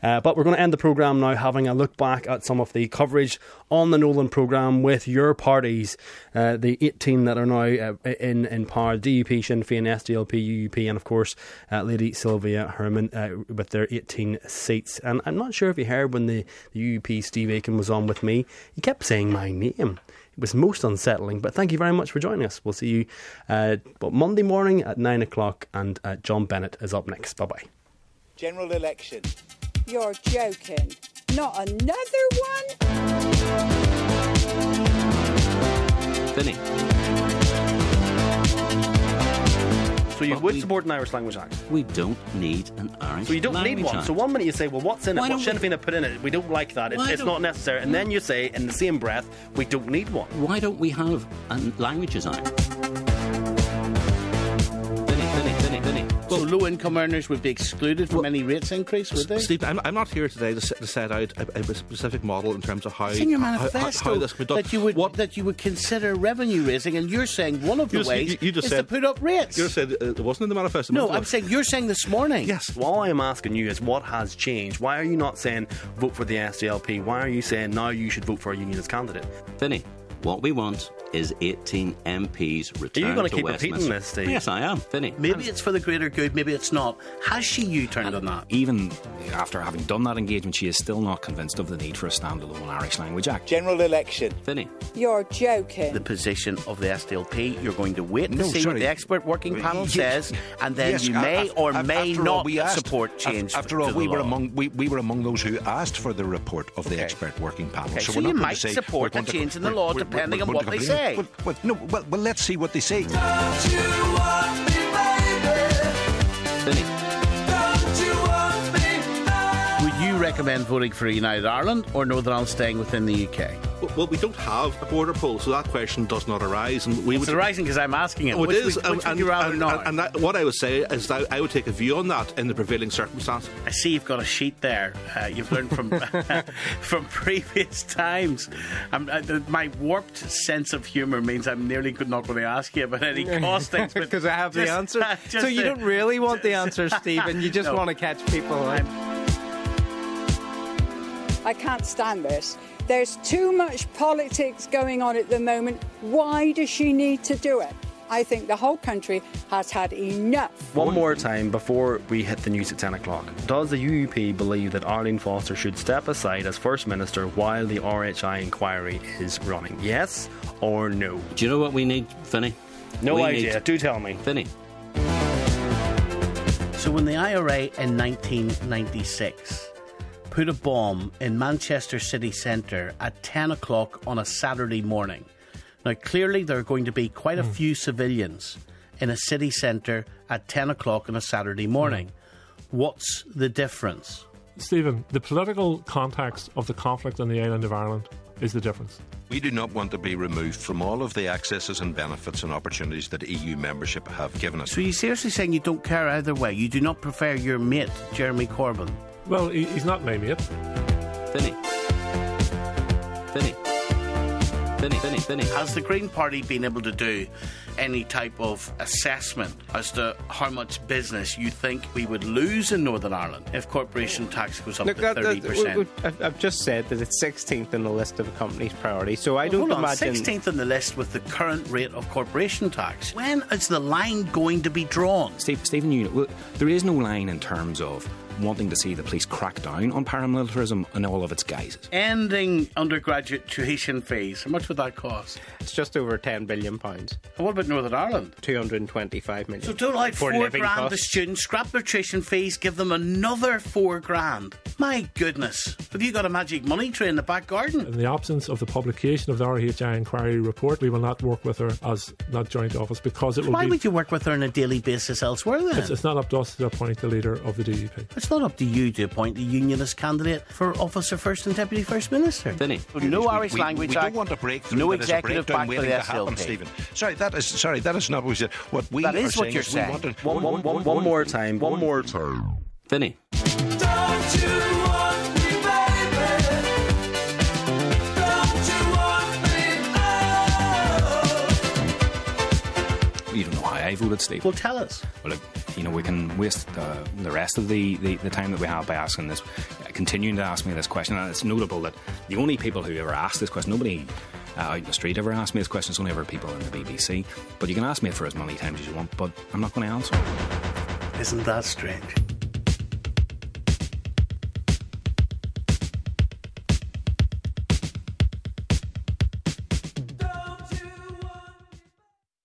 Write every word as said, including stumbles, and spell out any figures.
Uh, but we're going to end the programme now having a look back at some of the coverage on the Nolan programme with your parties, uh, the eighteen that are now uh, in, in power, D U P, Sinn Féin, S D L P, U U P, and of course uh, Lady Sylvia Herman uh, with their eighteen seats. And I'm not sure if you heard when the, the U U P Steve Aiken was on with me, he kept saying my name. It was most unsettling, but thank you very much for joining us. We'll see you uh, Monday morning at nine o'clock, and uh, John Bennett is up next. Bye-bye. General election. You're joking. Not another one? Vinny. So you But would we- support an Irish Language Act? We don't need an Irish So you don't language need one. act. So one minute you say, well, what's in it? Why What don't Sinn we- Féin have put in it? We don't like that. It's, Why it's don't- not necessary. And then you say, in the same breath, we don't need one. Why don't we have a languages act? Vinny, Vinny, Vinny, Vinny. So low-income earners would be excluded from Well, any rates increase, would they? Steve, I'm, I'm not here today to set, to set out a, a specific model in terms of how, It's in your how, how, manifesto how this could be done. that you would What, that you would consider revenue raising, and you're saying one of the You just- ways you- you just is said- to put up rates. you said uh, it wasn't in the manifesto. no, was it? I'm saying you're saying this morning. Yes. All I am asking you is what has changed? Why are you not saying vote for the S D L P? Why are you saying now you should vote for a unionist candidate? Vinny, what we want is eighteen M Ps returned Are you going to to keep Westminster. repeating this, Steve? Yes, I am. Vinny. Maybe it's for the greater good, maybe it's not. Has she U-turned on that? Even after having done that engagement, she is still not convinced of the need for a standalone Irish Language Act. General election. Vinny. You're joking. The position of the S D L P, you're going to wait to No, see sorry. what the expert working panel Yes. says, and then Yes, you a- may af- or af- may after all, not we asked- support change. af- After all, to the we were law. among we, we were among those who asked for the report of the Okay. expert working panel. Okay, so we're you not going might to say support we're a going to- change in the we're- law we're- depending we're on going what to they complain. say. Well, well, no, well, well, let's see what they say. Vinny. Would you recommend voting for United Ireland or Northern Ireland staying within the U K? Well, we don't have a border poll, so that question does not arise. And we It's would, arising because I'm asking it. Oh, it which is, Would, and, which would and, you rather and, not? and, and that, what I would say is that I would take a view on that in the prevailing circumstance. I see you've got a sheet there. Uh, you've learned from from previous times. I'm, uh, the, my warped sense of humour means I'm nearly not going to ask you about any costings. Because I have the just- answer. just So you the- don't really want the answer, Stephen. You just No. want to catch people out. I can't stand this. There's too much politics going on at the moment. Why does she need to do it? I think the whole country has had enough. One more time before we hit the news at ten o'clock. Does the U U P believe that Arlene Foster should step aside as First Minister while the R H I inquiry is running? Yes or no? Do you know what we need, Vinny? No We idea. need- Do tell me. Vinny. So when the I R A in nineteen ninety-six put a bomb in Manchester city centre at ten o'clock on a Saturday morning. Now, clearly there are going to be quite a few civilians in a city centre at ten o'clock on a Saturday morning. What's the difference? Stephen, the political context of the conflict on the island of Ireland is the difference. We do not want to be removed from all of the accesses and benefits and opportunities that E U membership have given us. So you're seriously saying you don't care either way? You do not prefer your mate, Jeremy Corbyn? Well, he, he's not my mate. Vinny. Vinny. Vinny, Vinny, Vinny. Has the Green Party been able to do any type of assessment as to how much business you think we would lose in Northern Ireland if corporation tax goes up Look, to that, thirty that, percent? we- we- I've I've just said that it's sixteenth in the list of a company's priorities, so I don't Hold on, imagine... sixteenth on the list with the current rate of corporation tax. When is the line going to be drawn? Steve, Stephen, you know, there is no line in terms of wanting to see the police crack down on paramilitarism in all of its guises. Ending undergraduate tuition fees. How much would that cost? It's just over ten billion pounds. And what about Northern Ireland? two hundred twenty-five million. So dole out For four living grand to costs. students, scrap their tuition fees, give them another four grand. My goodness. Have you got a magic money tree in the back garden? In the absence of the publication of the R H I inquiry report, we will not work with her as not joint office because it will Why be... would you work with her on a daily basis elsewhere then? It's, it's not up to us to appoint the leader of the D U P. It's not up to you to appoint the unionist candidate for office of First and Deputy First Minister. Vinny. No Irish we, language we act. don't want a breakthrough. No that is a executive breakdown back by waiting the to S D L P. happen, Stephen. Sorry, that is sorry. That is not what we said. What we That are is what saying you're is saying. we wanted. One, one, one, one more time. One more time. Vinny. You don't know how I vote. voted, Steve? Well, tell us. Well, look, you know, we can waste uh, the rest of the, the, the time that we have by asking this, continuing to ask me this question. And it's notable that the only people who ever ask this question, nobody uh, out in the street ever asked me this question. It's only ever people in the B B C. But you can ask me it for as many times as you want, but I'm not going to answer. Isn't that strange?